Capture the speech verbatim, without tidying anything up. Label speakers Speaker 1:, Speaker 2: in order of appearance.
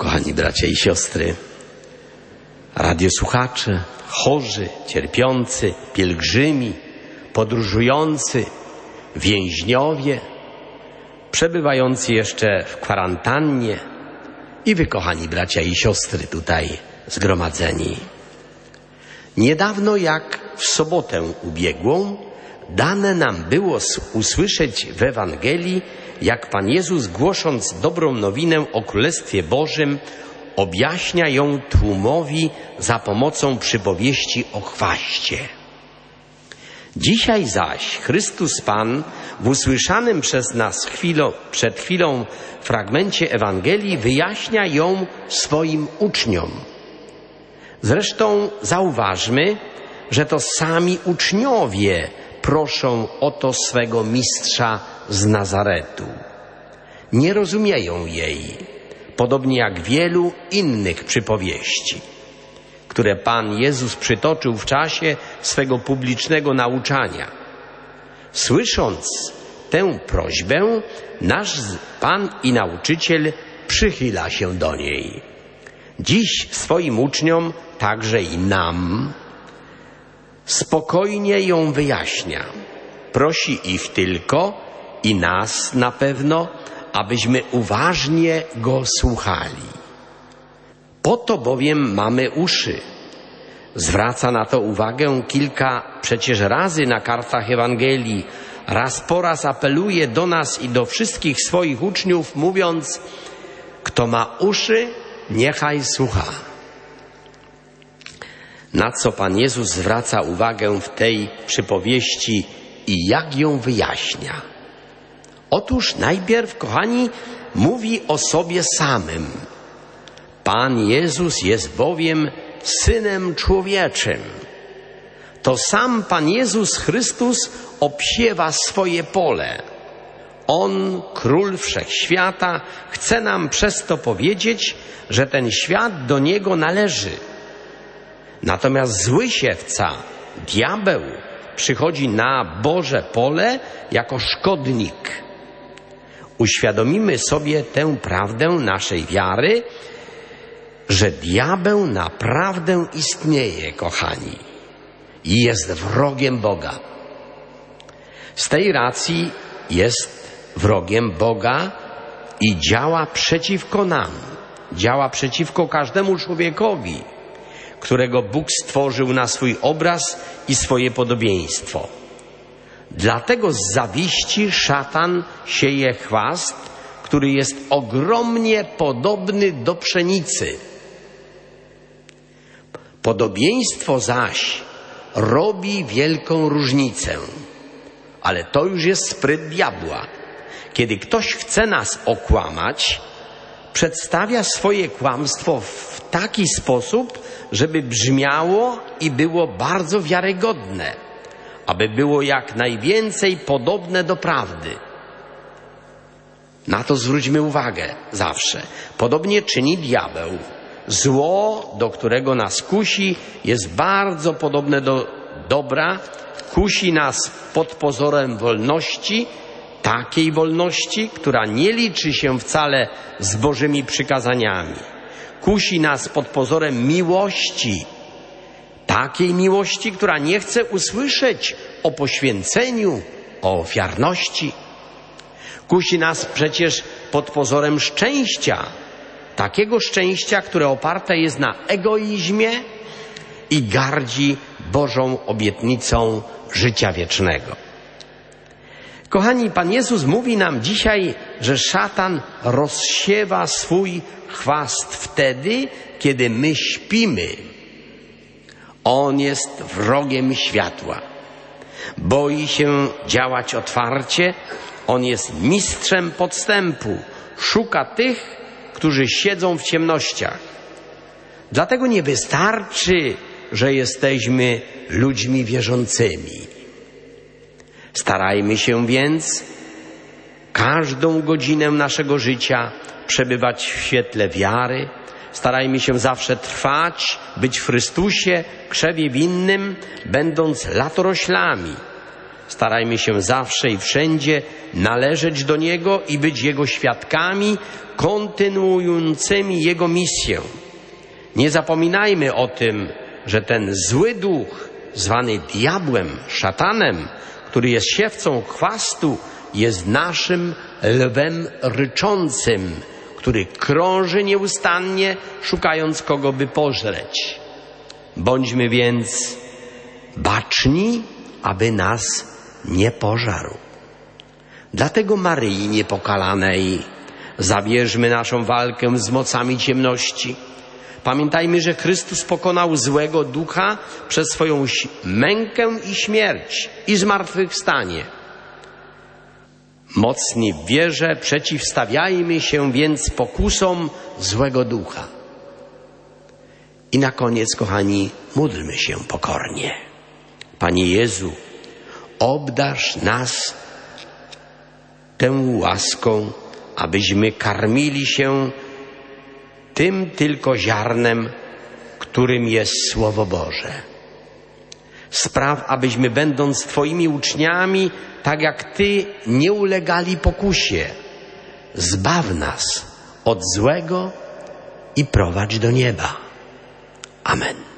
Speaker 1: Kochani bracia i siostry, radiosłuchacze, chorzy, cierpiący, pielgrzymi, podróżujący, więźniowie, przebywający jeszcze w kwarantannie i wy, kochani bracia i siostry tutaj zgromadzeni. Niedawno, jak w sobotę ubiegłą, dane nam było usłyszeć w Ewangelii, jak Pan Jezus, głosząc dobrą nowinę o Królestwie Bożym, objaśnia ją tłumowi za pomocą przypowieści o chwaście. Dzisiaj zaś Chrystus Pan w usłyszanym przez nas chwilą, przed chwilą fragmencie Ewangelii wyjaśnia ją swoim uczniom. Zresztą zauważmy, że to sami uczniowie proszą o to swego mistrza z Nazaretu. Nie rozumieją jej, podobnie jak wielu innych przypowieści, które Pan Jezus przytoczył w czasie swego publicznego nauczania. Słysząc tę prośbę, nasz Pan i Nauczyciel przychyla się do niej. Dziś swoim uczniom, także i nam, spokojnie ją wyjaśnia. Prosi ich tylko i nas na pewno, abyśmy uważnie go słuchali. Po to bowiem mamy uszy. Zwraca na to uwagę kilka przecież razy na kartach Ewangelii. Raz po raz apeluje do nas i do wszystkich swoich uczniów, mówiąc: kto ma uszy, niechaj słucha. Na co Pan Jezus zwraca uwagę w tej przypowieści i jak ją wyjaśnia? Otóż najpierw, kochani, mówi o sobie samym. Pan Jezus jest bowiem Synem Człowieczym. To sam Pan Jezus Chrystus obsiewa swoje pole. On, Król Wszechświata, chce nam przez to powiedzieć, że ten świat do Niego należy. Natomiast zły siewca, diabeł, przychodzi na Boże pole jako szkodnik. Uświadomimy sobie tę prawdę naszej wiary, że diabeł naprawdę istnieje, kochani, i jest wrogiem Boga. Z tej racji jest wrogiem Boga i działa przeciwko nam, działa przeciwko każdemu człowiekowi, którego Bóg stworzył na swój obraz i swoje podobieństwo. Dlatego z zawiści szatan sieje chwast, który jest ogromnie podobny do pszenicy. Podobieństwo zaś robi wielką różnicę. Ale to już jest spryt diabła. Kiedy ktoś chce nas okłamać, przedstawia swoje kłamstwo w taki sposób, żeby brzmiało i było bardzo wiarygodne, aby było jak najwięcej podobne do prawdy. Na to zwróćmy uwagę zawsze. Podobnie czyni diabeł. Zło, do którego nas kusi, jest bardzo podobne do dobra. Kusi nas pod pozorem wolności, takiej wolności, która nie liczy się wcale z Bożymi przykazaniami. Kusi nas pod pozorem miłości, takiej miłości, która nie chce usłyszeć o poświęceniu, o ofiarności. Kusi nas przecież pod pozorem szczęścia, takiego szczęścia, które oparte jest na egoizmie i gardzi Bożą obietnicą życia wiecznego. Kochani, Pan Jezus mówi nam dzisiaj, że szatan rozsiewa swój chwast wtedy, kiedy my śpimy. On jest wrogiem światła. Boi się działać otwarcie. On jest mistrzem podstępu. Szuka tych, którzy siedzą w ciemnościach. Dlatego nie wystarczy, że jesteśmy ludźmi wierzącymi. Starajmy się więc każdą godzinę naszego życia przebywać w świetle wiary. Starajmy się zawsze trwać, być w Chrystusie, krzewie winnym, będąc latoroślami. Starajmy się zawsze i wszędzie należeć do Niego i być Jego świadkami, kontynuującymi Jego misję. Nie zapominajmy o tym, że ten zły duch, zwany diabłem, szatanem, który jest siewcą chwastu, jest naszym lwem ryczącym, który krąży nieustannie, szukając kogo by pożreć. Bądźmy więc baczni, aby nas nie pożarł. Dlatego Maryi Niepokalanej zabierzmy naszą walkę z mocami ciemności. Pamiętajmy, że Chrystus pokonał złego ducha przez swoją mękę i śmierć i zmartwychwstanie. Mocni w wierze przeciwstawiajmy się więc pokusom złego ducha. I na koniec, kochani, módlmy się pokornie. Panie Jezu, obdarz nas tę łaską, abyśmy karmili się tym tylko ziarnem, którym jest Słowo Boże. Spraw, abyśmy, będąc Twoimi uczniami, tak jak Ty, nie ulegali pokusie. Zbaw nas od złego i prowadź do nieba. Amen.